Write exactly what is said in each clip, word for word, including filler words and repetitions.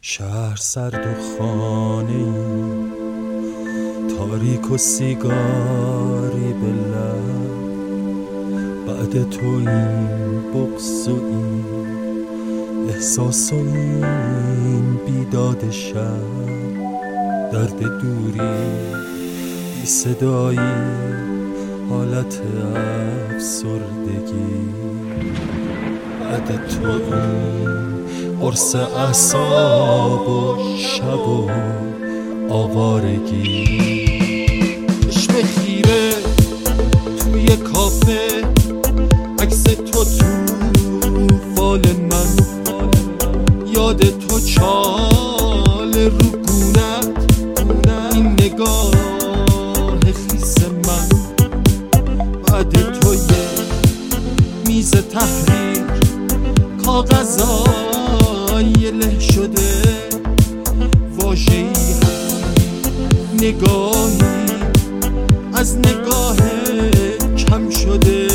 شهر سرد و خانه ای تاریک و سیگاری به لب، بعد تو این بغض و این احساس و این بیداد شب، درد دوری بی صدایی حالت افسردگی، بعد تو این قرص اعصاب و شب و آوارگی. چشم خیره توی کافه، عکس تو تو فال من، یاد تو چال رو گونت، این نگاه خیس من، بعد تو یه میز تحریر کاغذای له شده، واژه‌ای نگاهی از نگاه کم شده.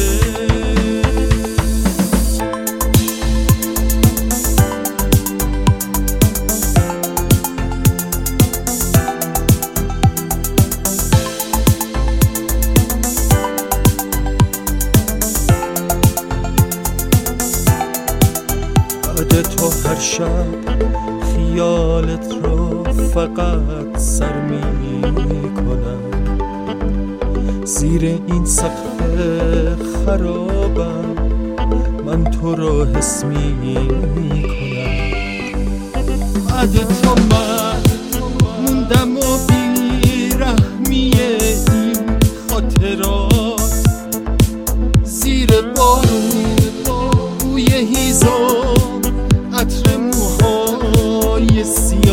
بعد تو هر شب خیالت رو فقط سر می کنم، زیر این سقف خرابم من تو رو حس می کنم. بعد تو من موندم و بی رحمی این خاطرات، زیر بارون بوی هیزم عطر موهای سیاه،